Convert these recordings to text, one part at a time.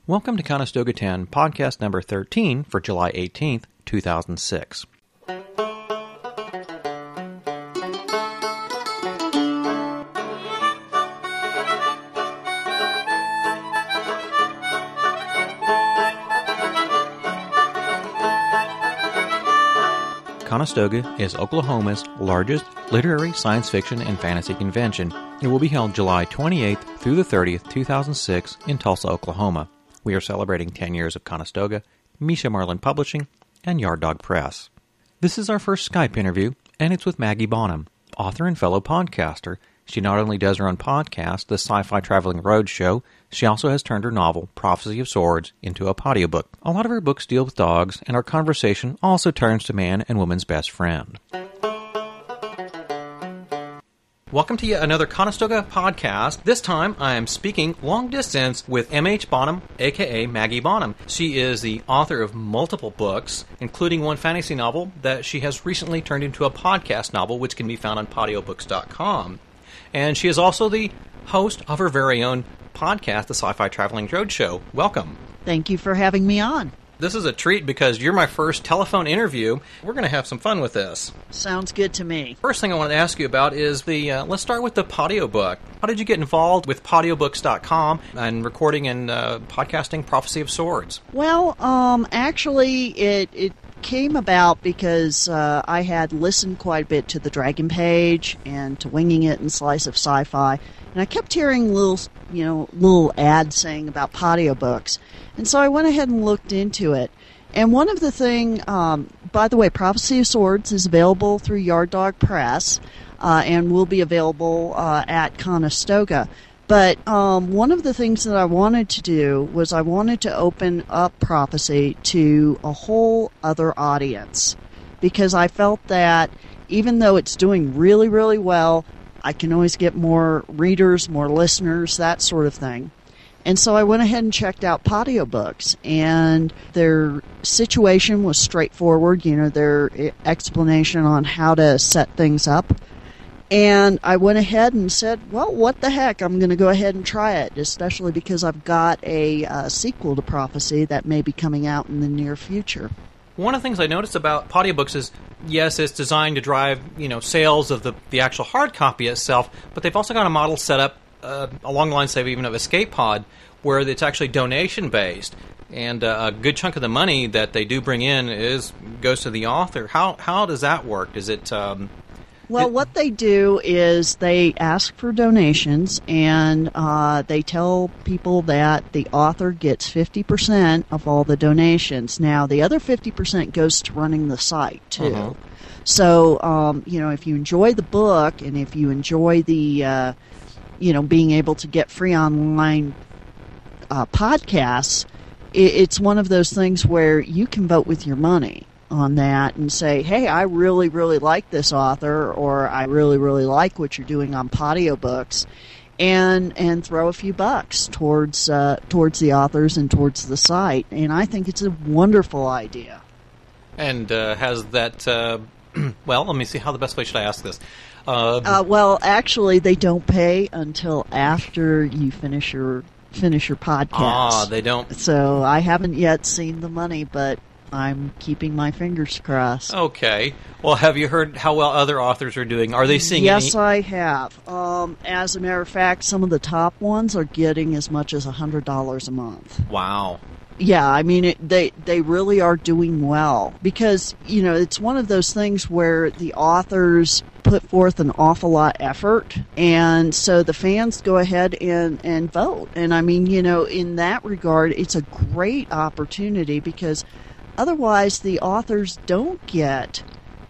Welcome to Conestoga 10, podcast number 13 for July 18th, 2006. Conestoga is Oklahoma's largest literary science fiction and fantasy convention. It will be held July 28th through the 30th, 2006 in Tulsa, Oklahoma. We are celebrating 10 years of Conestoga, Misha Marlin Publishing, and Yard Dog Press. This is our first Skype interview, and it's with Maggie Bonham, author and fellow podcaster. She not only does her own podcast, the Sci-Fi Traveling Roadshow, she also has turned her novel, Prophecy of Swords, into a audiobook. A lot of her books deal with dogs, and our conversation also turns to man and woman's best friend. Welcome to yet another Conestoga podcast. This time I am speaking long distance with M.H. Bonham, a.k.a. Maggie Bonham. She is the author of multiple books, including one fantasy novel that she has recently turned into a podcast novel, which can be found on podiobooks.com. And she is also the host of her very own podcast, the Sci-Fi Traveling Roadshow. Welcome. Thank you for having me on. This is a treat because you're my first telephone interview. We're going to have some fun with this. Sounds good to me. First thing I want to ask you about is let's start with the Podiobook. How did you get involved with podiobooks.com and recording and podcasting Prophecy of Swords? Well, actually, it came about because I had listened quite a bit to the Dragon Page and to Winging It and Slice of Sci-Fi, and I kept hearing little ads saying about Podiobooks. And so I went ahead and looked into it. And one of the things, by the way, Prophecy of Swords is available through Yard Dog Press and will be available at Conestoga. But one of the things that I wanted to do was I wanted to open up Prophecy to a whole other audience. Because I felt that even though it's doing really, really well, I can always get more readers, more listeners, that sort of thing. And so I went ahead and checked out Podiobooks, and their situation was straightforward, their explanation on how to set things up. And I went ahead and said, well, what the heck, I'm going to go ahead and try it, especially because I've got a sequel to Prophecy that may be coming out in the near future. One of the things I noticed about Podiobooks is, yes, it's designed to drive, sales of the actual hard copy itself, but they've also got a model set up along the lines, say, even of Escape Pod, where it's actually donation-based, and a good chunk of the money that they do bring in goes to the author. How does that work? Is it... what they do is they ask for donations, and they tell people that the author gets 50% of all the donations. Now, the other 50% goes to running the site, too. Uh-huh. So, if you enjoy the book, and if you enjoy the... being able to get free online podcasts, it's one of those things where you can vote with your money on that and say, hey, I really, really like this author, or I really, really like what you're doing on Podiobooks, and throw a few bucks towards the authors and towards the site. And I think it's a wonderful idea. And has that... well, let me see. How the best way should I ask this? Well, actually, they don't pay until after you finish your podcast. They don't. So I haven't yet seen the money, but I'm keeping my fingers crossed. Okay. Well, have you heard how well other authors are doing? Are they seeing? Yes, I have. As a matter of fact, some of the top ones are getting as much as $100 a month. Wow. Yeah, I mean, they really are doing well because, it's one of those things where the authors put forth an awful lot of effort, and so the fans go ahead and vote. And I mean, in that regard, it's a great opportunity because otherwise the authors don't get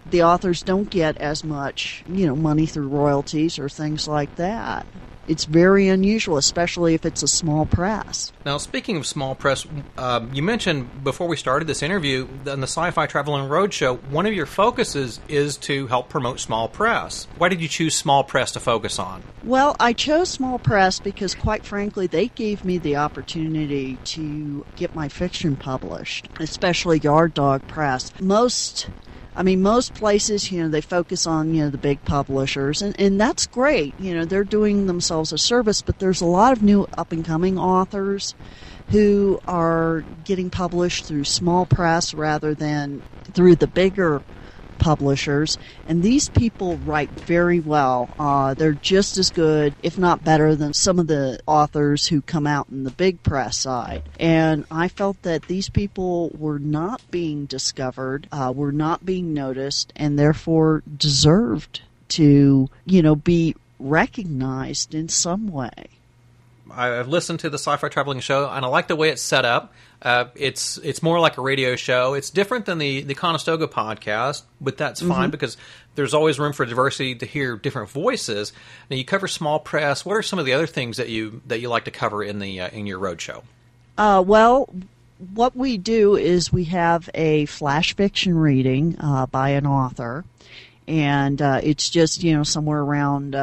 as much, money through royalties or things like that. It's very unusual, especially if it's a small press. Now, speaking of small press, you mentioned before we started this interview on the Sci-Fi Traveling Roadshow, one of your focuses is to help promote small press. Why did you choose small press to focus on? Well, I chose small press because, quite frankly, they gave me the opportunity to get my fiction published, especially Yard Dog Press. Most places, they focus on, the big publishers, and that's great. They're doing themselves a service, but there's a lot of new up-and-coming authors who are getting published through small press rather than through the bigger publishers, and these people write very well. They're just as good, if not better, than some of the authors who come out in the big press side. And I felt that these people were not being discovered, were not being noticed, and therefore deserved to, be recognized in some way. I've listened to the Sci-Fi Traveling Show, and I like the way it's set up. It's more like a radio show. It's different than the Conestoga podcast, but that's fine because there's always room for diversity to hear different voices. Now, you cover small press. What are some of the other things that you like to cover in your road show? Well, what we do is we have a flash fiction reading by an author, and it's just somewhere around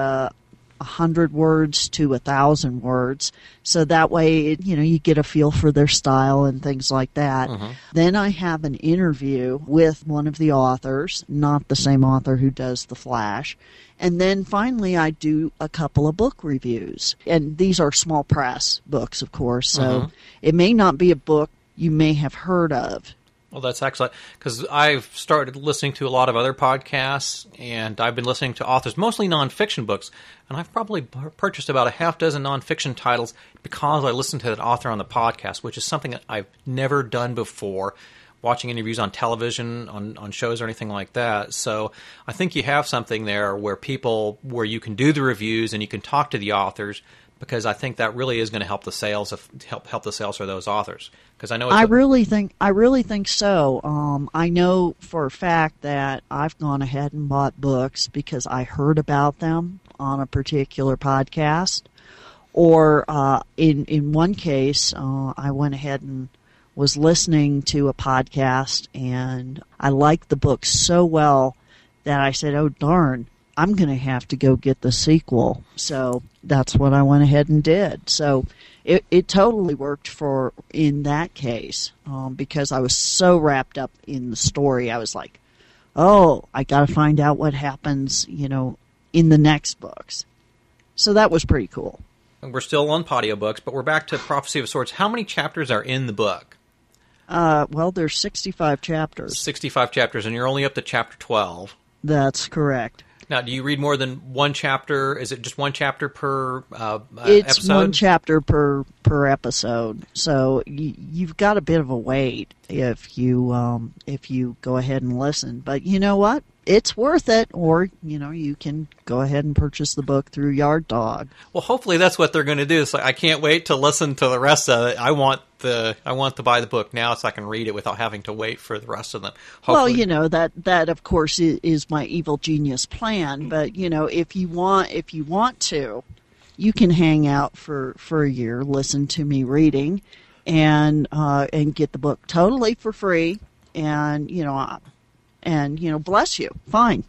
100 words to 1,000 words, so that way you get a feel for their style and things like that. Then I have an interview with one of the authors, not the same author who does the flash, and then finally I do a couple of book reviews, and these are small press books, of course, so it may not be a book you may have heard of. Well, that's excellent, because I've started listening to a lot of other podcasts, and I've been listening to authors, mostly nonfiction books, and I've probably purchased about a half dozen nonfiction titles because I listened to that author on the podcast, which is something that I've never done before, watching interviews on television, on shows or anything like that. So I think you have something there where you can do the reviews and you can talk to the authors, because I think that really is going to help the sales help the sales for those authors. Because I know I really think so. I know for a fact that I've gone ahead and bought books because I heard about them on a particular podcast, or in one case, I went ahead and was listening to a podcast, and I liked the book so well that I said, "Oh darn, I'm going to have to go get the sequel." So that's what I went ahead and did. So it totally worked in that case, because I was so wrapped up in the story. I was like, oh, I got to find out what happens, in the next books. So that was pretty cool. We're still on audiobooks, but we're back to Prophecy of Swords. How many chapters are in the book? Well, there's 65 chapters. 65 chapters, and you're only up to chapter 12. That's correct. Now, do you read more than one chapter? Is it just one chapter per It's episode? one chapter per episode. So you've got a bit of a wait if you go ahead and listen. But you know what? It's worth it. Or you can go ahead and purchase the book through Yard Dog. Well, hopefully that's what they're going to do. So I can't wait to listen to the rest of it. I want to buy the book now so I can read it without having to wait for the rest of them. Hopefully. Well, that of course is my evil genius plan. But if you want to, you can hang out for a year, listen to me reading, and get the book totally for free. And bless you. Fine.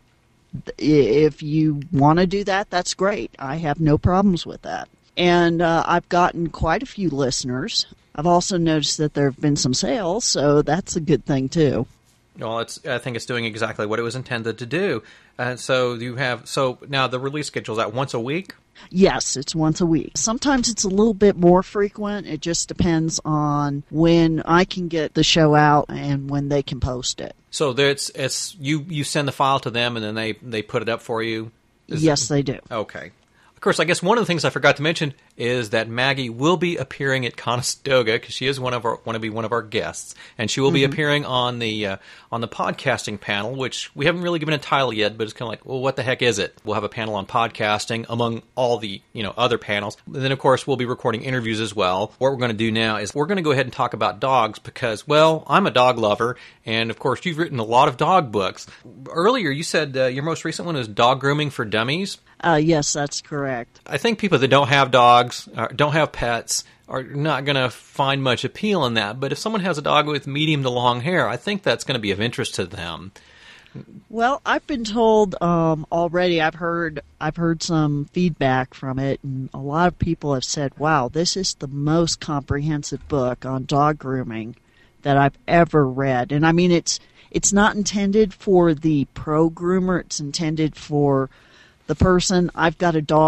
If you want to do that, that's great. I have no problems with that. And I've gotten quite a few listeners. I've also noticed that there have been some sales, so that's a good thing too. Well, I think it's doing exactly what it was intended to do. So now the release schedule, is that once a week? Yes, it's once a week. Sometimes it's a little bit more frequent. It just depends on when I can get the show out and when they can post it. So it's you send the file to them and then they put it up for you? Yes, they do. Okay. Of course, I guess one of the things I forgot to mention is that Maggie will be appearing at Conestoga because she is one of our guests, and she will be appearing on the podcasting panel, which we haven't really given a title yet, but it's kind of like, well, what the heck is it? We'll have a panel on podcasting among all the other panels. And then, of course, we'll be recording interviews as well. What we're going to do now is we're going to go ahead and talk about dogs because, well, I'm a dog lover, and of course, you've written a lot of dog books. Earlier, you said your most recent one is Dog Grooming for Dummies. Yes, that's correct. I think people that don't have dogs, don't have pets, are not going to find much appeal in that. But if someone has a dog with medium to long hair, I think that's going to be of interest to them. Well, I've been told already. I've heard some feedback from it, and a lot of people have said, "Wow, this is the most comprehensive book on dog grooming that I've ever read." And I mean, it's not intended for the pro groomer. It's intended for the person. I've got a dog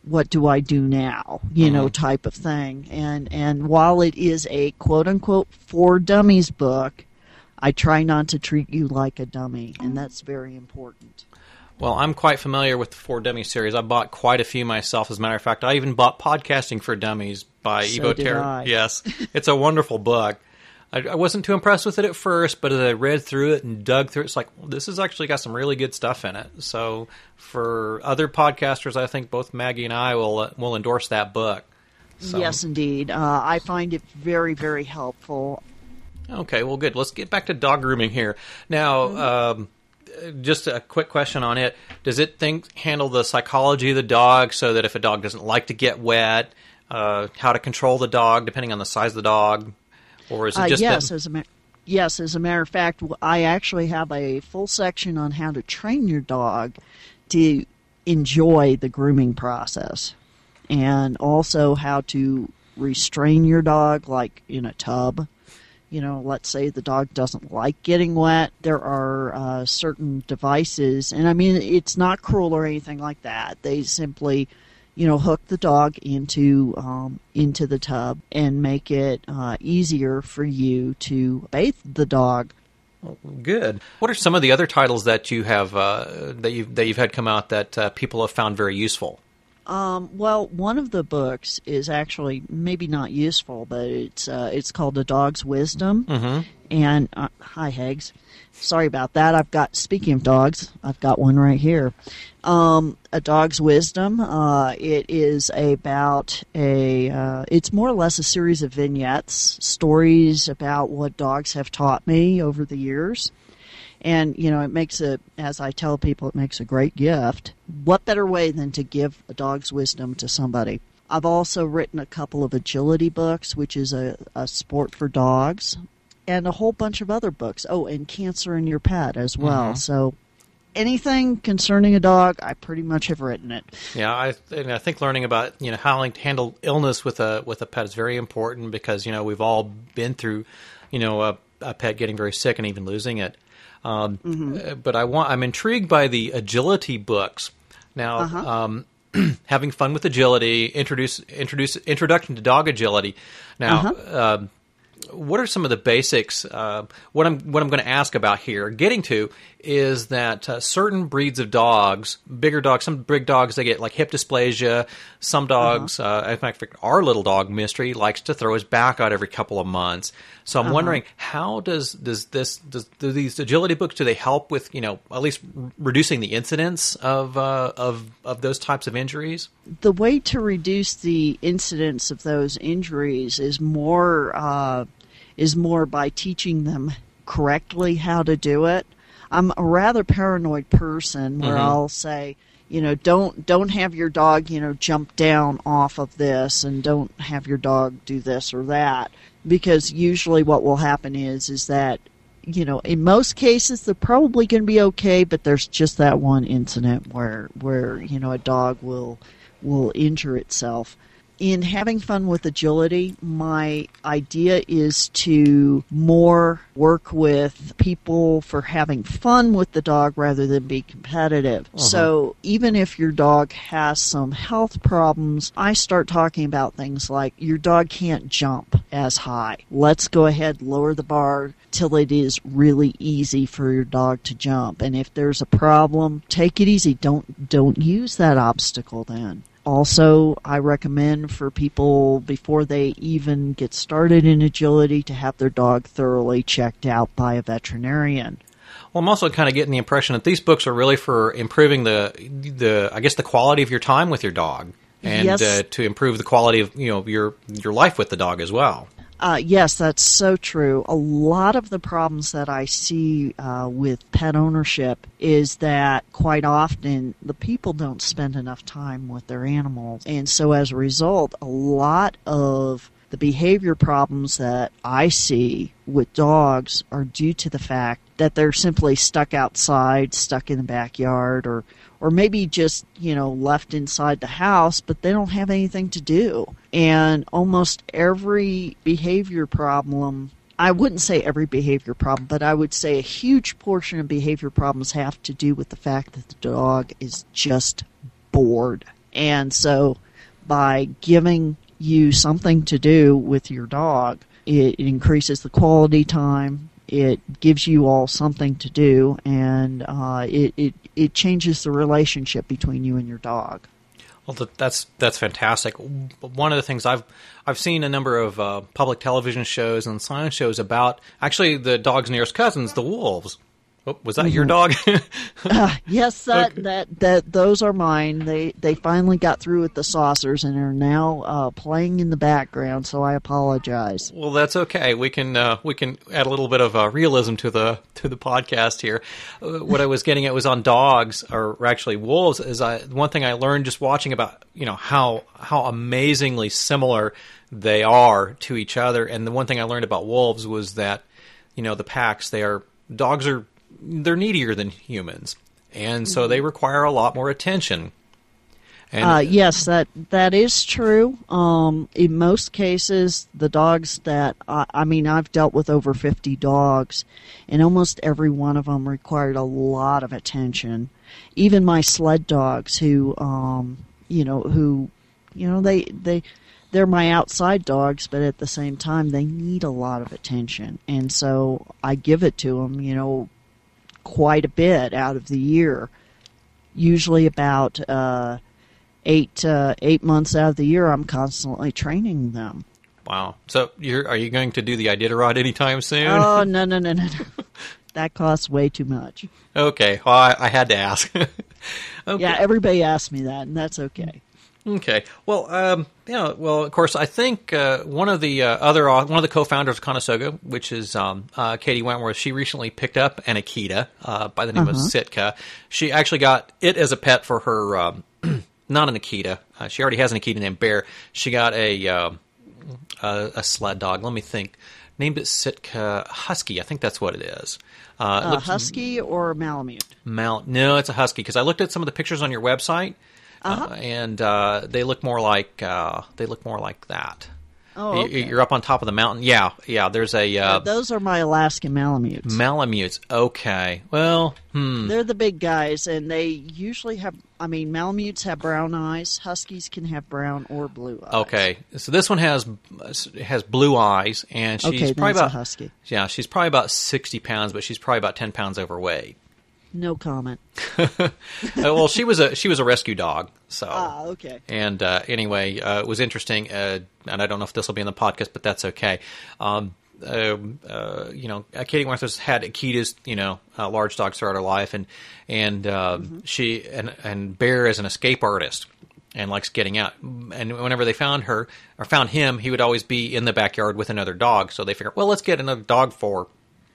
what do I do now, type of thing. And while it is a quote-unquote for dummies book, I try not to treat you like a dummy, and that's very important. Well, I'm quite familiar with the For Dummies series. I bought quite a few myself. As a matter of fact, I even bought Podcasting for Dummies by Evo Terra. Yes, it's a wonderful book. I wasn't too impressed with it at first, but as I read through it and dug through it, it's like, this has actually got some really good stuff in it. So for other podcasters, I think both Maggie and I will endorse that book. So. Yes, indeed. I find it very, very helpful. Okay, well, good. Let's get back to dog grooming here. Now, just a quick question on it. Does it handle the psychology of the dog so that if a dog doesn't like to get wet, how to control the dog depending on the size of the dog? Or is it just yes, as a matter of fact, I actually have a full section on how to train your dog to enjoy the grooming process, and also how to restrain your dog, like in a tub. Let's say the dog doesn't like getting wet. There are certain devices, and I mean, it's not cruel or anything like that. They simply, hook the dog into the tub and make it easier for you to bathe the dog. Well, good. What are some of the other titles that you have that you've had come out that people have found very useful? Well, one of the books is actually maybe not useful, but it's called A Dog's Wisdom. Mm-hmm. And hi, Hags. Sorry about that. Speaking of dogs, I've got one right here. A Dog's Wisdom. It is about it's more or less a series of vignettes, stories about what dogs have taught me over the years. And, as I tell people, it makes a great gift. What better way than to give a dog's wisdom to somebody? I've also written a couple of agility books, which is a sport for dogs, and a whole bunch of other books. Oh, and Cancer in Your Pet as well. Mm-hmm. So anything concerning a dog, I pretty much have written it. Yeah, I think learning about how to handle illness with a pet is very important because we've all been through a pet getting very sick and even losing it. But I'm intrigued by the agility books. Now, having fun with agility, introduction to dog agility. Now, what are some of the basics? What I'm going to ask about here, getting to, is that certain breeds of dogs, bigger dogs, some big dogs, they get like hip dysplasia. Some dogs, in fact, our little dog Mystery likes to throw his back out every couple of months. So I'm wondering, how do these agility books, do they help with at least reducing the incidence of those types of injuries? The way to reduce the incidence of those injuries is more by teaching them correctly how to do it. I'm a rather paranoid person where I'll say, don't have your dog, jump down off of this, and don't have your dog do this or that, because usually what will happen is that, in most cases they're probably going to be okay, but there's just that one incident where a dog will injure itself. In having fun with agility, my idea is to more work with people for having fun with the dog rather than be competitive. So even if your dog has some health problems, I start talking about things like your dog can't jump as high. Let's go ahead and lower the bar till it is really easy for your dog to jump. And if there's a problem, take it easy. Don't use that obstacle then. Also, I recommend for people, before they even get started in agility, to have their dog thoroughly checked out by a veterinarian. Well, I'm also kind of getting the impression that these books are really for improving the quality of your time with your dog, and to improve the quality of your life with the dog as well. Yes, that's so true. A lot of the problems that I see with pet ownership is that quite often the people don't spend enough time with their animals. And so as a result, a lot of the behavior problems that I see with dogs are due to the fact that they're simply stuck outside, stuck in the backyard, or maybe just, left inside the house, but they don't have anything to do. And almost every behavior problem, I wouldn't say every behavior problem, but I would say a huge portion of behavior problems have to do with the fact that the dog is just bored. And so by giving you something to do with your dog, it increases the quality time. It gives you all something to do, and it changes the relationship between you and your dog. Well, that's fantastic. One of the things I've seen a number of public television shows and science shows about actually the dog's nearest cousins, the wolves. Oh, was that your dog? Yes, that those are mine. They finally got through with the saucers and are now playing in the background. So I apologize. Well, that's okay. We can add a little bit of realism to the podcast here. What I was getting at was on dogs, or actually wolves. One thing I learned just watching about how amazingly similar they are to each other. And the one thing I learned about wolves was that the packs, they're needier than humans, and so they require a lot more attention. And yes, that is true. In most cases, the dogs that I've dealt with over 50 dogs, and almost every one of them required a lot of attention. Even my sled dogs, they're my outside dogs, but at the same time, they need a lot of attention, and so I give it to them. Quite a bit out of the year. Usually about 8 months out of the year, I'm constantly training them. Wow. So are you going to do the Iditarod anytime soon? Oh, no. That costs way too much. Okay. Well, I had to ask. Okay. Yeah, everybody asks me that, and that's okay. Okay. Well, of course, I think one of the co-founders of Conestoga, which is Katie Wentworth, she recently picked up an Akita by the name of Sitka. She actually got it as a pet for her, not an Akita. She already has an Akita named Bear. She got a sled dog. Let me think. Named it Sitka Husky. I think that's what it is. Husky or Malamute? No, it's a Husky, because I looked at some of the pictures on your website. And they look more like that. Oh, okay. You're up on top of the mountain. Yeah. There's a. Those are my Alaskan Malamutes. Malamutes. Okay. Well, They're the big guys, and they usually have. Malamutes have brown eyes. Huskies can have brown or blue eyes. Okay. So this one has blue eyes, and she's probably about a husky. Yeah, she's probably about 60 pounds, but she's probably about 10 pounds overweight. No comment. Well, she was a rescue dog. So. Okay. And anyway, it was interesting, and I don't know if this will be in the podcast, but that's okay. Katie Wentworth had Akitas, large dogs throughout her life, and she and Bear is an escape artist and likes getting out. And whenever they found her or found him, he would always be in the backyard with another dog. So they figured, well, let's get another dog for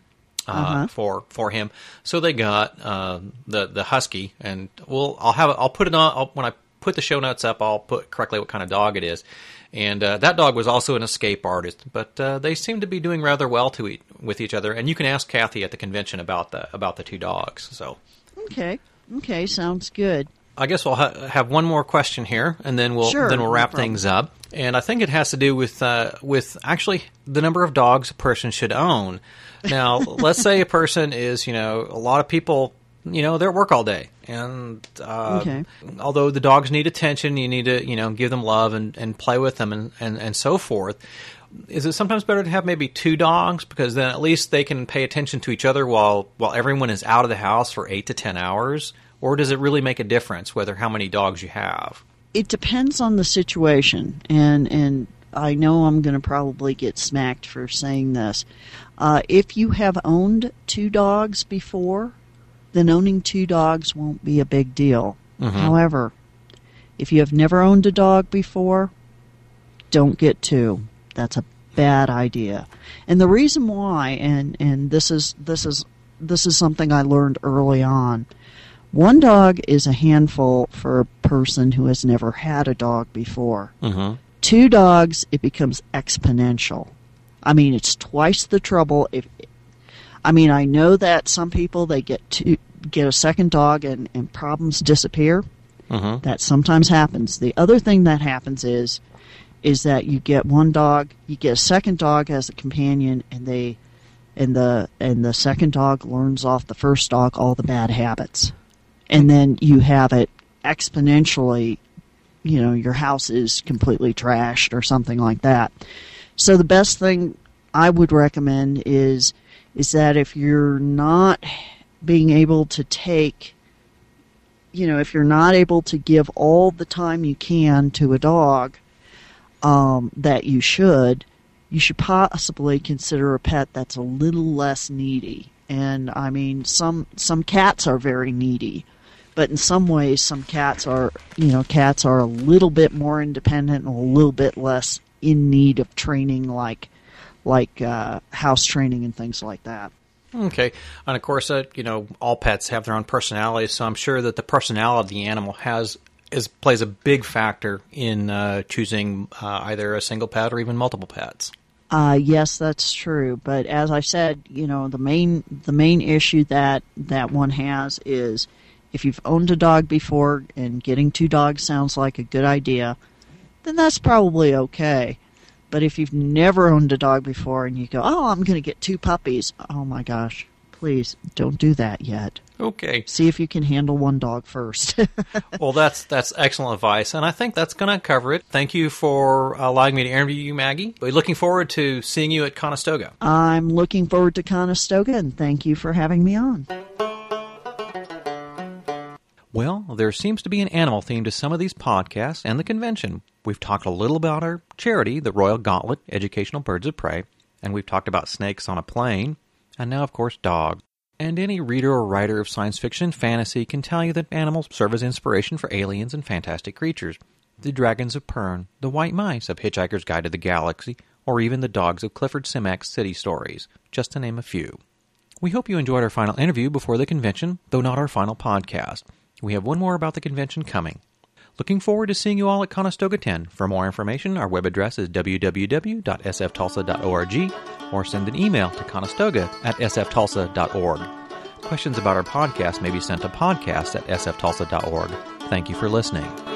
him. So they got the Husky, and I'll put it on when I put the show notes up. I'll put correctly what kind of dog it is. And that dog was also an escape artist, but they seem to be doing rather well with each other. And you can ask Kathy at the convention about the two dogs. So okay, sounds good. I guess we'll have one more question here, and then we'll wrap things up. And I think it has to do with actually the number of dogs a person should own. Now, let's say a person is, a lot of people, they're at work all day. And although the dogs need attention, you need to, give them love and play with them and so forth. Is it sometimes better to have maybe two dogs? Because then at least they can pay attention to each other while everyone is out of the house for 8 to 10 hours? Or does it really make a difference how many dogs you have? It depends on the situation. And I know I'm going to probably get smacked for saying this. If you have owned two dogs before, then owning two dogs won't be a big deal. Mm-hmm. However, if you have never owned a dog before, don't get two. That's a bad idea. And the reason why, and this is something I learned early on. One dog is a handful for a person who has never had a dog before. Mm-hmm. Two dogs, it becomes exponential. It's twice the trouble. I know that some people, they get a second dog and problems disappear. Mm-hmm. That sometimes happens. The other thing that happens is that you get one dog, you get a second dog as a companion, and the second dog learns off the first dog all the bad habits. And then you have it exponentially your house is completely trashed or something like that. So the best thing I would recommend is that if you're not being able to take, if you're not able to give all the time you can to a dog that you should possibly consider a pet that's a little less needy. And I mean, some cats are very needy, but in some ways, some cats are a little bit more independent and a little bit less in need of training, like house training and things like that. Okay. And of course, all pets have their own personalities, so I'm sure that the personality of the animal plays a big factor in choosing either a single pet or even multiple pets. Yes, that's true. But as I said, the main issue that one has is if you've owned a dog before and getting 2 dogs sounds like a good idea, then that's probably okay. But if you've never owned a dog before and you go, oh, I'm going to get 2 puppies, oh my gosh, please don't do that yet. Okay. See if you can handle 1 dog first. Well, that's excellent advice, and I think that's going to cover it. Thank you for allowing me to interview you, Maggie. We're looking forward to seeing you at Conestoga. I'm looking forward to Conestoga, and thank you for having me on. Well, there seems to be an animal theme to some of these podcasts and the convention. We've talked a little about our charity, the Royal Gauntlet, Educational Birds of Prey, and we've talked about snakes on a plane, and now, of course, dogs. And any reader or writer of science fiction and fantasy can tell you that animals serve as inspiration for aliens and fantastic creatures. The dragons of Pern, the white mice of Hitchhiker's Guide to the Galaxy, or even the dogs of Clifford Simak's City Stories, just to name a few. We hope you enjoyed our final interview before the convention, though not our final podcast. We have one more about the convention coming. Looking forward to seeing you all at Conestoga 10. For more information, our web address is www.sftulsa.org or send an email to conestoga@sftulsa.org. Questions about our podcast may be sent to podcast@sftulsa.org. Thank you for listening.